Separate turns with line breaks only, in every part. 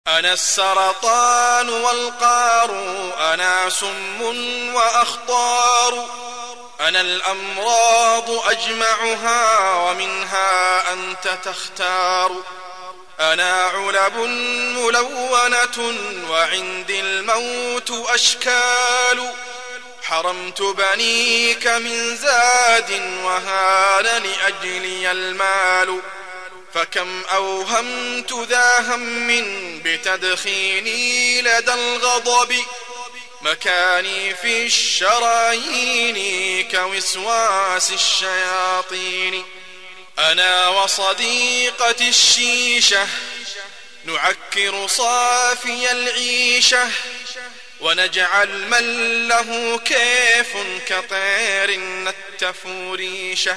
أنا السرطان والقار، أنا سم وأخطار، أنا الأمراض أجمعها ومنها أنت تختار. أنا علب ملونة وعندي الموت أشكال، حرمت بنيك من زاد وهان لأجلي المال. فكم أوهمت ذا هم بتدخيني لدى الغضب، مكاني في الشرايين كوسواس الشياطين. أنا وصديقتي الشيشة نعكر صافي العيشة، ونجعل من له كيف كطير نتف ريشه.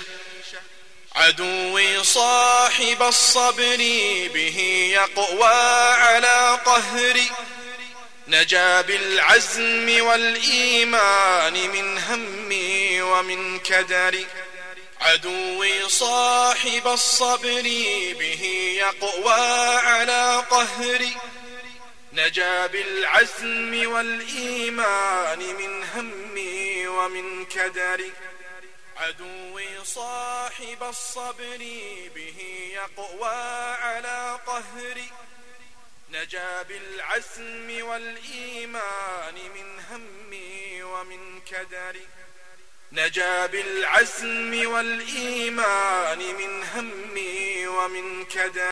عدوي صاحب الصبر به يقوى على قهري، نجا بالعزم والإيمان من همي ومن كدري. عدوي صاحب الصبر به يقوى على قهري، نجا بالعزم والإيمان من همي ومن كدري. عدوي صاحب الصبر به يقوى على قهري، نجا بالعزم والإيمان من همي ومن كدري. نجا بالعزم والإيمان من همي ومن كدري.